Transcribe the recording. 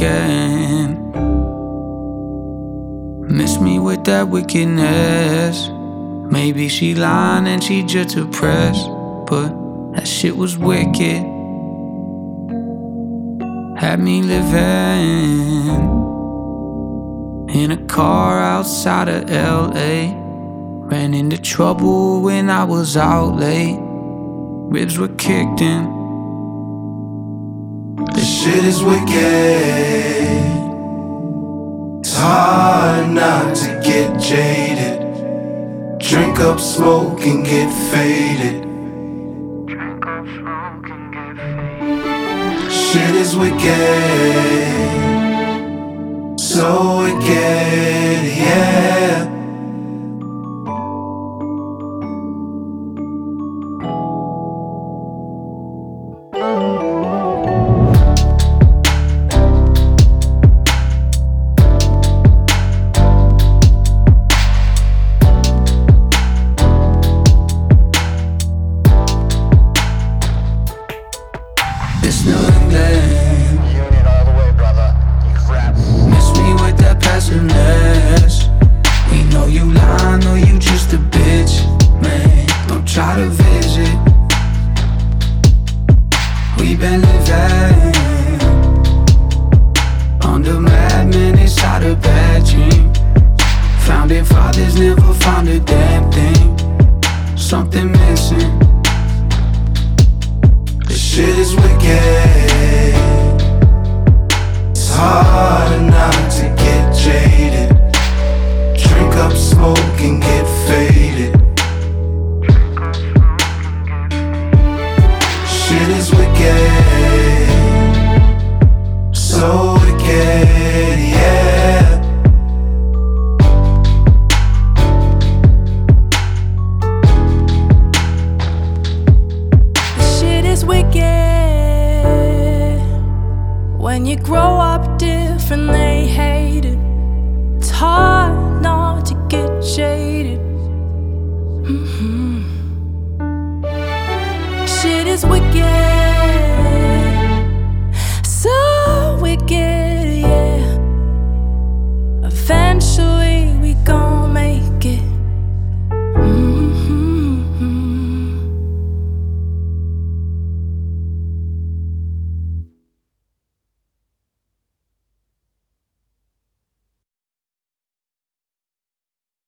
again. Miss me with that wickedness. Maybe she lying and she just depressed, but that shit was wicked. Had me living in a car outside of LA. Ran into trouble when I was out late. Ribs were kicked in. This shit is wicked. It's hard not to get jaded. Drink up, smoke and get faded. Shit is wicked. So wicked, yeah. It's New England. Union all the way, brother. You crap. Miss me with that passiveness. We know you lying or you just a bitch. Man, don't try to visit. We been living under madmen inside a bad dream. Founding fathers never found a damn thing. Something missing. This shit is wicked. It's hard not to get jaded. Drink up, smoke and get faded. Shit is wicked. So wicked, yeah. Shit is wicked. When you grow up different, they hate it. It's hard not to get shaded. Shit is wicked.